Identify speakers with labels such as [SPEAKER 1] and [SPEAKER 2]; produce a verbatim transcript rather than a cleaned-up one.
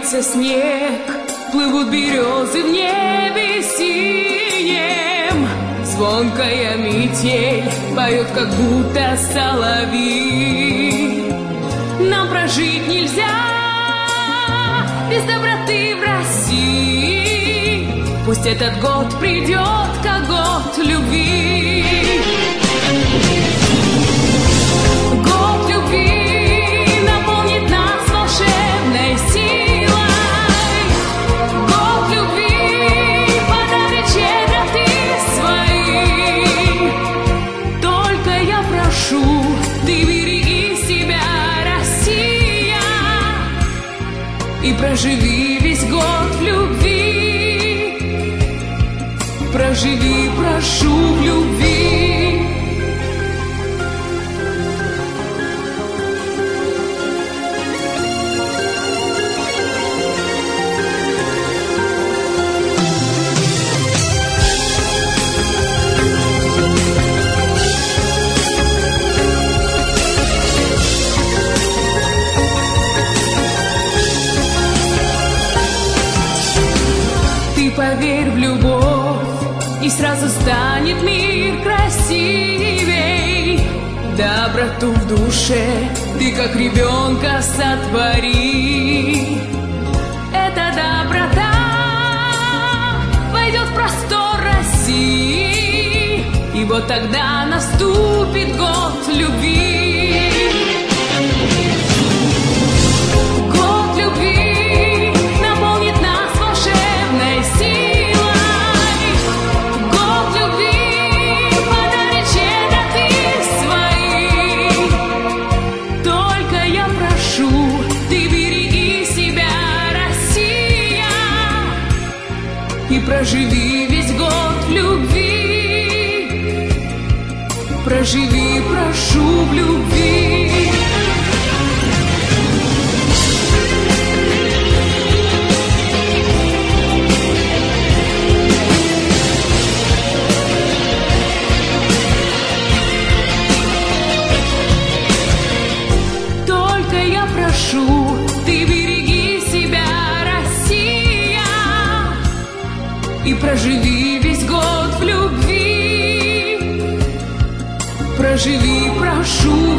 [SPEAKER 1] ложится снег, плывут березы в небе синем. Звонкая метель поет, как будто соловей. Нам прожить нельзя без доброты в России. Пусть этот год придет, как год любви. Год любви наполнит нас волшебной силой. Год любви подарит щедроты свои. Только я прошу, ты береги себя, Россия, и проживи весь год в любви. Проживи, прошу, в любви. Ты поверь в любовь, и сразу станет мир красивей. Доброту в душе ты как ребенка сотвори. Эта доброта войдет в простор России, и вот тогда наступит год любви. Год любви наполнит нас волшебной силой. Год любви подарит щедроты свои. Только я прошу, ты береги себя, Россия, и проживи весь год в любви. Проживи, прошу, в любви. Только я прошу, ты береги себя, Россия, и проживи весь год в любви. Проживи, прошу,